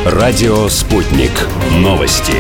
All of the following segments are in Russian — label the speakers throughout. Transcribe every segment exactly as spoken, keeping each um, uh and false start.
Speaker 1: Радио «Спутник». Новости.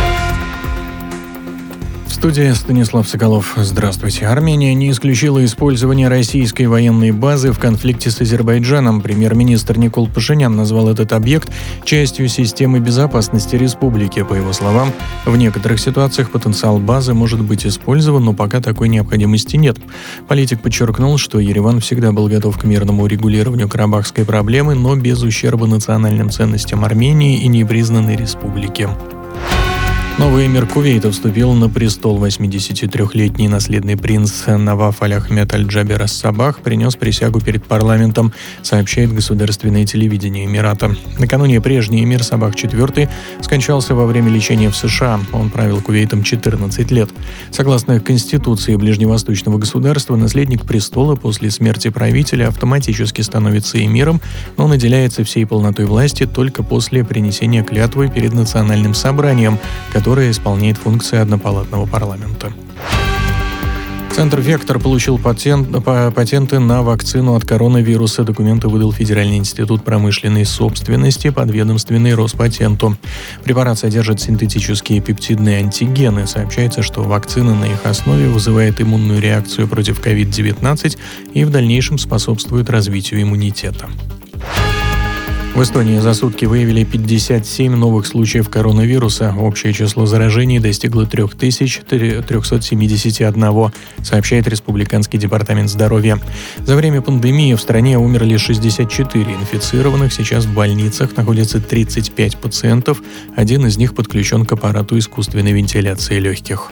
Speaker 2: В студии Станислав Соколов. Здравствуйте. Армения не исключила использование российской военной базы в конфликте с Азербайджаном. Премьер-министр Никол Пашинян назвал этот объект частью системы безопасности республики. По его словам, в некоторых ситуациях потенциал базы может быть использован, но пока такой необходимости нет. Политик подчеркнул, что Ереван всегда был готов к мирному урегулированию карабахской проблемы, но без ущерба национальным ценностям Армении и непризнанной республики. Новый эмир Кувейта вступил на престол. восьмидесятитрёхлетний наследный принц Наваф Аль-Ахмед Аль-Джабер Ас-Сабах принес присягу перед парламентом, сообщает государственное телевидение Эмирата. Накануне прежний эмир Сабах четвёртый скончался во время лечения в США. Он правил Кувейтом четырнадцать лет. Согласно Конституции ближневосточного государства, наследник престола после смерти правителя автоматически становится эмиром, но наделяется всей полнотой власти только после принесения клятвы перед национальным собранием, которое которая исполняет функции однопалатного парламента. Центр «Вектор» получил патент, патенты на вакцину от коронавируса. Документы выдал Федеральный институт промышленной собственности, подведомственный Роспатенту. Препарат содержит синтетические пептидные антигены. Сообщается, что вакцина на их основе вызывает иммунную реакцию против ковид девятнадцать и в дальнейшем способствует развитию иммунитета. В Эстонии за сутки выявили пятьдесят семь новых случаев коронавируса. Общее число заражений достигло три тысячи триста семьдесят один, сообщает Республиканский департамент здоровья. За время пандемии в стране умерли шестьдесят четыре инфицированных. Сейчас в больницах находится тридцать пять пациентов. Один из них подключен к аппарату искусственной вентиляции легких.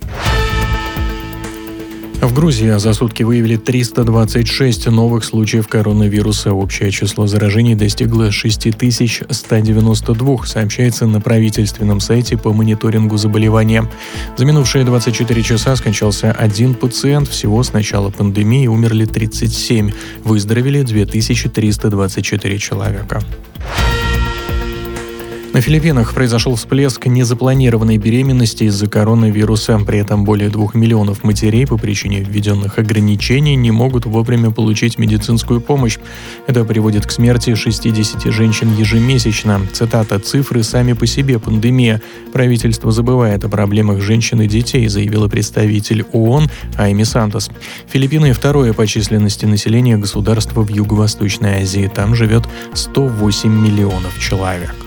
Speaker 2: В Грузии за сутки выявили триста двадцать шесть новых случаев коронавируса. Общее число заражений достигло шесть тысяч сто девяносто два, сообщается на правительственном сайте по мониторингу заболевания. За минувшие двадцать четыре часа скончался один пациент. Всего с начала пандемии умерли тридцать семь. Выздоровели две тысячи триста двадцать четыре человека. На Филиппинах произошел всплеск незапланированной беременности из-за коронавируса. При этом более двух миллионов матерей по причине введенных ограничений не могут вовремя получить медицинскую помощь. Это приводит к смерти шестидесяти женщин ежемесячно. Цитата: «Цифры сами по себе пандемия. Правительство забывает о проблемах женщин и детей», заявила представитель ООН Айми Сантос. Филиппины – второе по численности населения государство в Юго-Восточной Азии. Там живет сто восемь миллионов человек.